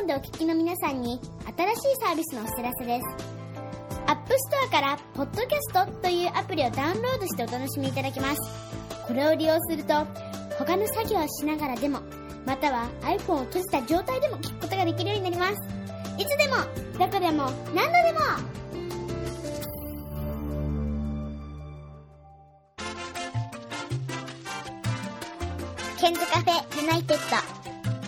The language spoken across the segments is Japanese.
iPhone でお聞きの皆さんに新しいサービスのお知らせです。App Store からポッドキャストというアプリをダウンロードしてお楽しみいただけます。これを利用すると他の作業をしながらでも、または iPhone を閉じた状態でも聞くことができるようになります。いつでもどこでも何度でも。ケンズカフェユナイテッド。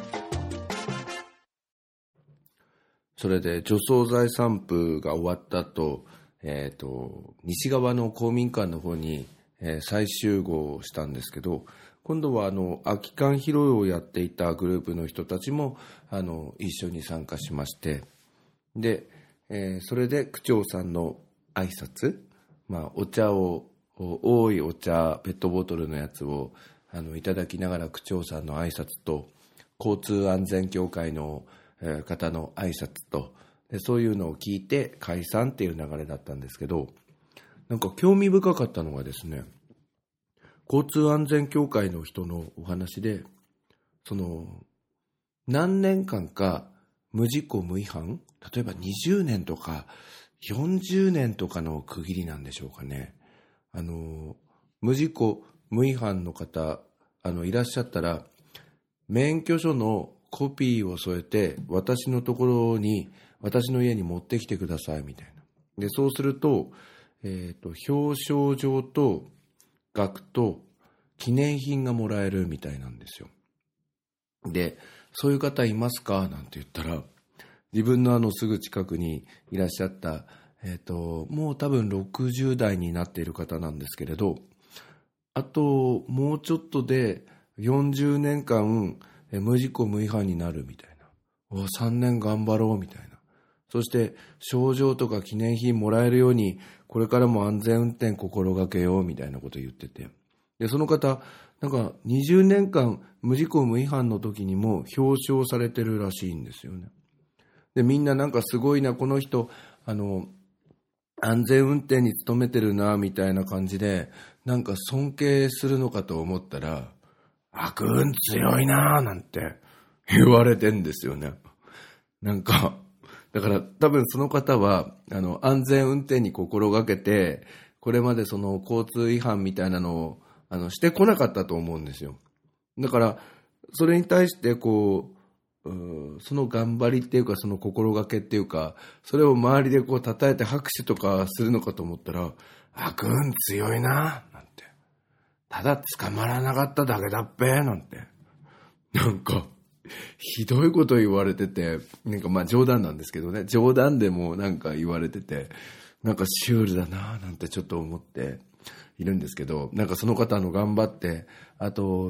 それで除草剤散布が終わった後、西側の公民館の方に、再集合したんですけど、今度は空き缶拾いをやっていたグループの人たちも一緒に参加しまして、で、それで区長さんの挨拶、お茶を、多いお茶ペットボトルのやつをいただきながら区長さんの挨拶と、交通安全協会の方の挨拶と、でそういうのを聞いて解散っていう流れだったんですけど、なんか興味深かったのがですね、交通安全協会の人のお話で、何年間か無事故無違反、例えば20年とか40年とかの区切りなんでしょうかね。無事故無違反の方いらっしゃったら、免許証のコピーを添えて私のところに、私の家に持ってきてくださいみたいな。でそうすると、表彰状と額と記念品がもらえるみたいなんですよ。でそういう方いますかなんて言ったら、自分のすぐ近くにいらっしゃった、もう多分60代になっている方なんですけれど、あともうちょっとで40年間無事故無違反になるみたいな。3年頑張ろうみたいな。そして賞状とか記念品もらえるように、これからも安全運転心がけようみたいなことを言ってて、でその方なんか20年間無事故無違反の時にも表彰されてるらしいんですよね。でみんななんかすごいな、この人安全運転に努めてるなみたいな感じで、なんか尊敬するのかと思ったら、悪運強いななんて言われてんですよね。なんかだから多分その方は安全運転に心がけて、これまでその交通違反みたいなのをしてこなかったと思うんですよ。だからそれに対してその頑張りっていうか、その心がけっていうか、それを周りで叩いて拍手とかするのかと思ったら、悪運強いななんて、ただ捕まらなかっただけだっぺなんて、なんかひどいこと言われてて、なんか冗談なんですけどね、冗談でもなんか言われてて、なんかシュールだななんてちょっと思っているんですけど、なんかその方頑張ってあと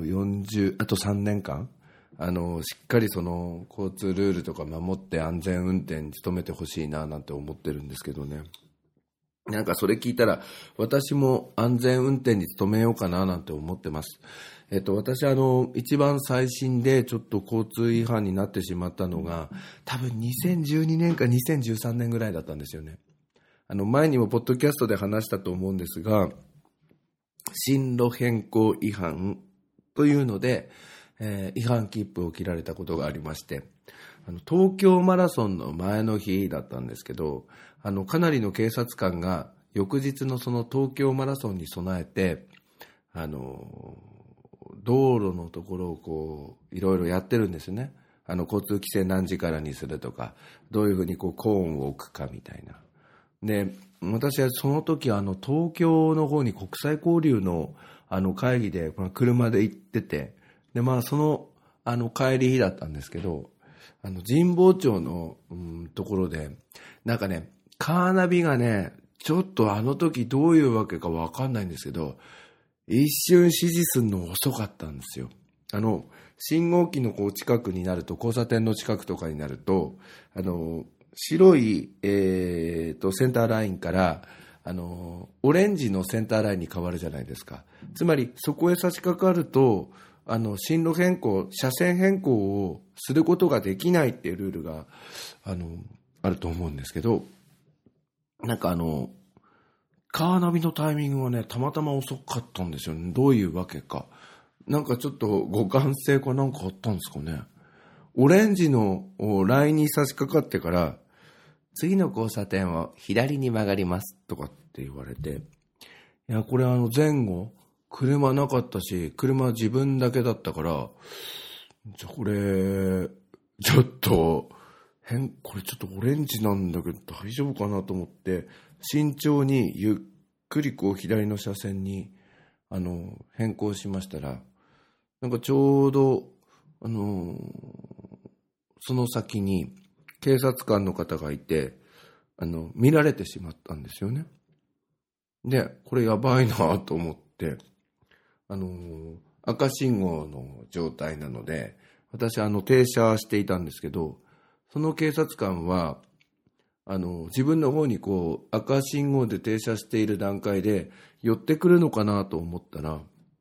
3年間しっかりその交通ルールとか守って安全運転に努めてほしいななんて思ってるんですけどね。なんかそれ聞いたら、私も安全運転に努めようかななんて思ってます。私一番最新でちょっと交通違反になってしまったのが、多分2012年か2013年ぐらいだったんですよね。前にもポッドキャストで話したと思うんですが、進路変更違反というので、違反切符を切られたことがありまして、東京マラソンの前の日だったんですけど、かなりの警察官が翌日のその東京マラソンに備えて、道路のところをいろいろやってるんですよね。交通規制何時からにするとか、どういうふうにコーンを置くかみたいな。で、私はその時東京の方に国際交流の会議で車で行ってて、でその帰りだったんですけど、神保町のところでなんかね、カーナビがね、ちょっと時どういうわけかわかんないんですけど、一瞬指示するの遅かったんですよ。信号機の近くになると、交差点の近くとかになると、白い、センターラインからオレンジのセンターラインに変わるじゃないですか。つまりそこへ差し掛かると進路変更、車線変更をすることができないっていうルールがあると思うんですけど、なんかカーナビのタイミングはね、たまたま遅かったんですよね。どういうわけか。なんかちょっと互換性かなんかあったんですかね。 オレンジのラインに差し掛かってから、次の交差点を左に曲がりますとかって言われて、いや、これ前後、車なかったし、車自分だけだったから、じゃあこれ、ちょっと、これちょっとオレンジなんだけど大丈夫かなと思って、慎重にゆっくり左の車線に、変更しましたら、なんかちょうど、その先に警察官の方がいて、見られてしまったんですよね。で、これやばいなと思って、赤信号の状態なので、私停車していたんですけど、その警察官は、自分の方に赤信号で停車している段階で寄ってくるのかなと思ったら、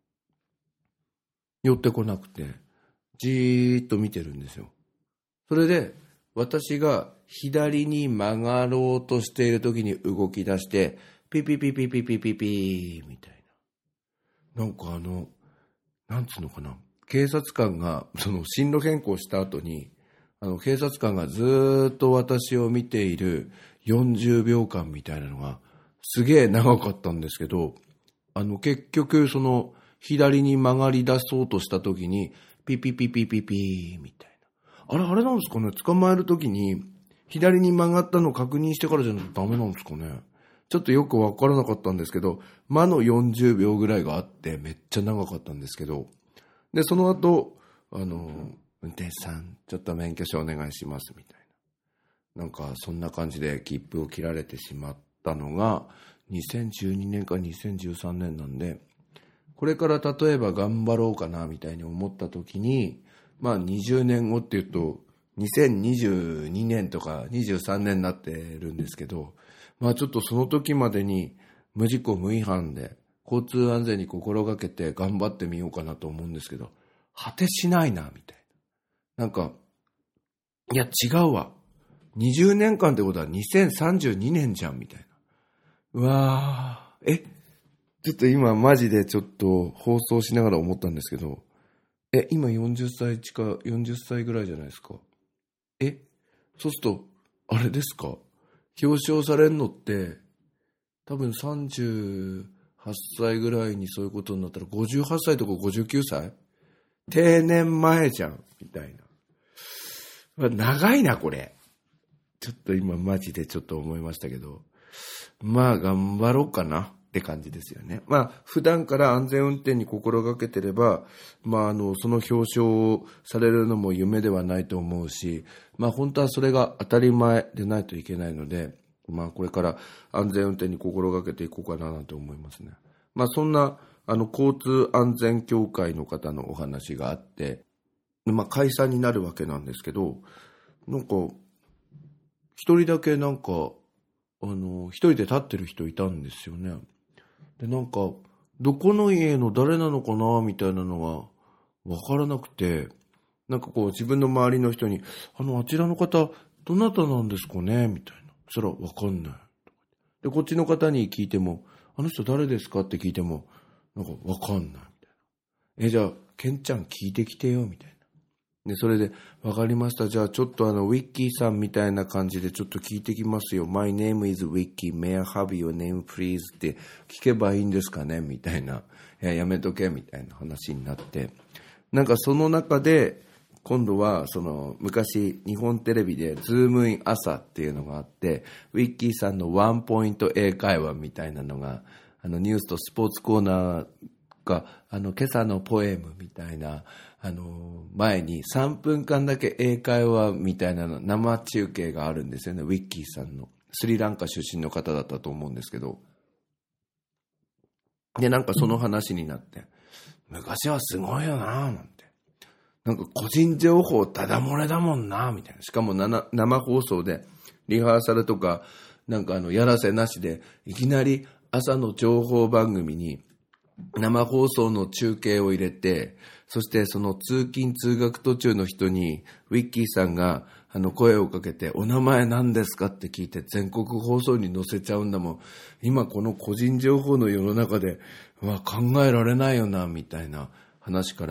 寄ってこなくて、じーっと見てるんですよ。それで、私が左に曲がろうとしている時に動き出して、ピピピピピピピピみたいな。なんかなんつうのかな。警察官が、進路変更した後に、警察官がずーっと私を見ている40秒間みたいなのが、すげえ長かったんですけど、結局、左に曲がり出そうとした時に、ピピピピピピみたいな。あれなんですかね、捕まえる時に、左に曲がったのを確認してからじゃないとダメなんですかね。ちょっとよくわからなかったんですけど、間の40秒ぐらいがあって、めっちゃ長かったんですけど、で、その後、運転手さん、ちょっと免許証お願いします、みたいな。なんか、そんな感じで切符を切られてしまったのが、2012年か2013年なんで、これから例えば頑張ろうかな、みたいに思った時に、まあ20年後っていうと、2022年とか23年になってるんですけど、まあちょっとその時までに無事故無違反で交通安全に心がけて頑張ってみようかなと思うんですけど、果てしないな、みたいな。なんか、いや違うわ。20年間ってことは2032年じゃん、みたいな。うわー、ちょっと今マジでちょっと放送しながら思ったんですけど、今40歳ぐらいじゃないですか。そうすると、あれですか、表彰されるのって、多分38歳ぐらいにそういうことになったら、58歳とか59歳定年前じゃん、みたいな。長いな、これ。ちょっと今マジでちょっと思いましたけど、まあ頑張ろうかなって感じですよね。まあ普段から安全運転に心がけてれば、まあその表彰されるのも夢ではないと思うし、まあ本当はそれが当たり前でないといけないので、まあこれから安全運転に心がけていこうかなと思いますね。まあそんな交通安全協会の方のお話があって、まあ解散になるわけなんですけど、なんか一人だけなんか一人で立ってる人いたんですよね。で、なんか、どこの家の誰なのかなみたいなのがわからなくて、なんか自分の周りの人に、あちらの方、どなたなんですかねみたいな。そしたらわかんない。で、こっちの方に聞いても、あの人誰ですかって聞いても、なんかわかんないみたいな。じゃあ、ケンちゃん聞いてきてよみたいな。で、それで、わかりました。じゃあ、ちょっとウィッキーさんみたいな感じでちょっと聞いてきますよ。My name is Wiki. May I have your name, please? って聞けばいいんですかねみたいな。やめとけみたいな話になって。なんかその中で、今度は、昔、日本テレビで、ズームイン朝っていうのがあって、ウィッキーさんのワンポイント英会話みたいなのが、ニュースとスポーツコーナーが、今朝のポエムみたいな、前に3分間だけ英会話みたいな生中継があるんですよね。ウィッキーさんの。スリランカ出身の方だったと思うんですけど。で、なんかその話になって、昔はすごいよなぁ、なんて。なんか個人情報ただ漏れだもんなぁ、みたいな。しかも生放送で、リハーサルとか、なんかやらせなしで、いきなり朝の情報番組に、生放送の中継を入れて、そしてその通勤通学途中の人にウィッキーさんが声をかけて、お名前何ですかって聞いて全国放送に載せちゃうんだもん。今この個人情報の世の中で考えられないよなみたいな話から、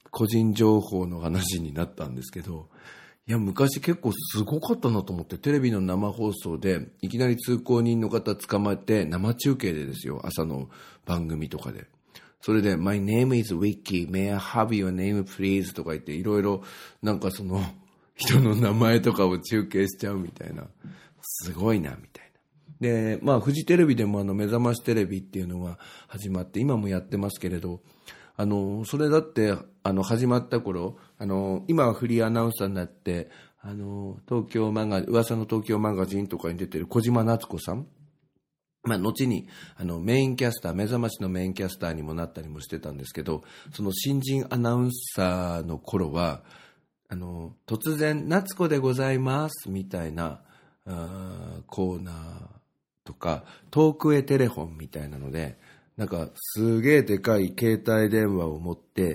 個人情報の話になったんですけど、いや昔結構すごかったなと思って、テレビの生放送でいきなり通行人の方捕まえて生中継でですよ、朝の番組とかで、それで My name is Vicky, may I have your name please とか言って、いろいろなんかその人の名前とかを中継しちゃうみたいな、すごいなみたいな。でフジテレビでも目覚ましテレビっていうのが始まって、今もやってますけれど、それだって始まった頃、今はフリーアナウンサーになって、噂の東京マガジンとかに出てる小島夏子さん、後にメインキャスター、目覚ましのメインキャスターにもなったりもしてたんですけど、その新人アナウンサーの頃は突然夏子でございますみたいなコーナーとか、遠くへテレフォンみたいなので、なんかすげえでかい携帯電話を持って、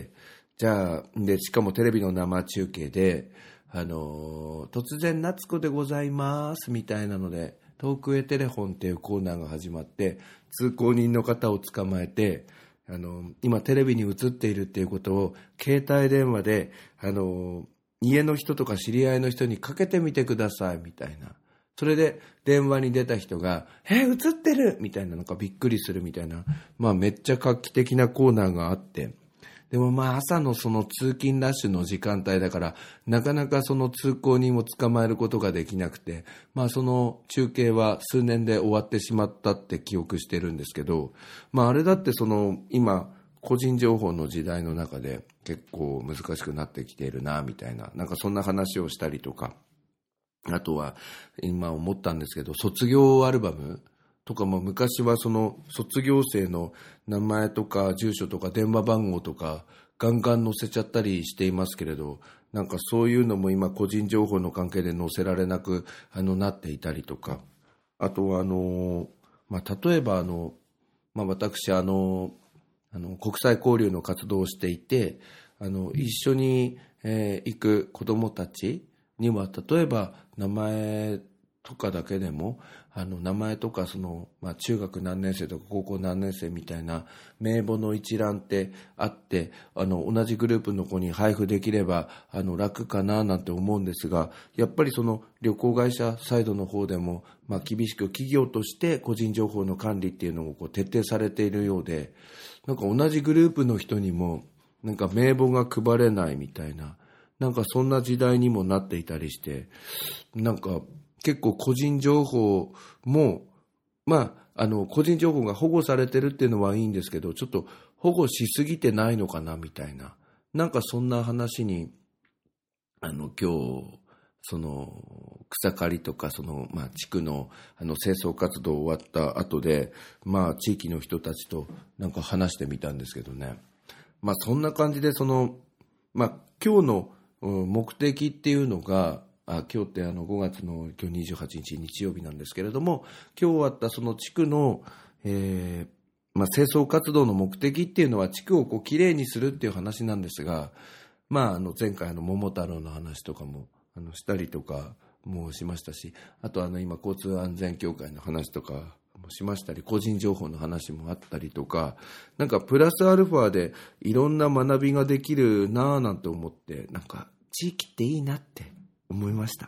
しかもテレビの生中継で突然夏子でございますみたいなので、遠くへテレフォンっていうコーナーが始まって、通行人の方を捕まえて、今テレビに映っているっていうことを携帯電話で家の人とか知り合いの人にかけてみてくださいみたいな。それで電話に出た人が映ってるみたいなのかびっくりするみたいな、めっちゃ画期的なコーナーがあって、でも朝のその通勤ラッシュの時間帯だから、なかなかその通行人を捕まえることができなくて、その中継は数年で終わってしまったって記憶してるんですけど、あれだって今個人情報の時代の中で結構難しくなってきているなみたいな、なんかそんな話をしたりとか、あとは今思ったんですけど、卒業アルバムとかも昔はその卒業生の名前とか住所とか電話番号とかガンガン載せちゃったりしていますけれど、なんかそういうのも今個人情報の関係で載せられなくなっていたりとか、あとは例えば私国際交流の活動をしていて、一緒に、行く子どもたちには、例えば名前とかだけでも名前とか中学何年生とか高校何年生みたいな名簿の一覧ってあって、同じグループの子に配布できれば楽かななんて思うんですが、やっぱりその旅行会社サイドの方でも厳しく企業として個人情報の管理っていうのを徹底されているようで、なんか同じグループの人にもなんか名簿が配れないみたいな、なんかそんな時代にもなっていたりして、なんか結構個人情報も個人情報が保護されてるっていうのはいいんですけど、ちょっと保護しすぎてないのかなみたいな、なんかそんな話に今日その草刈りとか地区の清掃活動終わった後で地域の人たちとなんか話してみたんですけどね、そんな感じで今日の目的っていうのが、今日って5月の今日28日日曜日なんですけれども、今日終わったその地区の、清掃活動の目的っていうのは地区をきれいにするっていう話なんですが、前回桃太郎の話とかもしたりとかもしましたし、あと今交通安全協会の話とかもしましたり、個人情報の話もあったりとか、なんかプラスアルファでいろんな学びができるなぁなんて思って、なんか地域っていいなって思いました。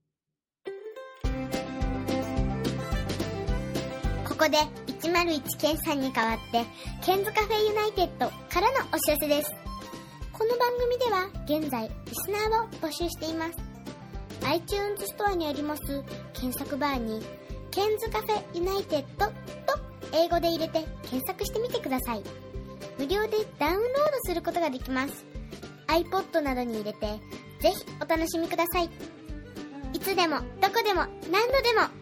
ここで101ケンさんに代わってケンズカフェユナイテッドからのお知らせです。この番組では現在リスナーを募集しています。 iTunes ストアにあります検索バーにケンズカフェユナイテッドと英語で入れて検索してみてください。無料でダウンロードすることができます。 iPod などに入れてぜひお楽しみください。いつでもどこでも何度でも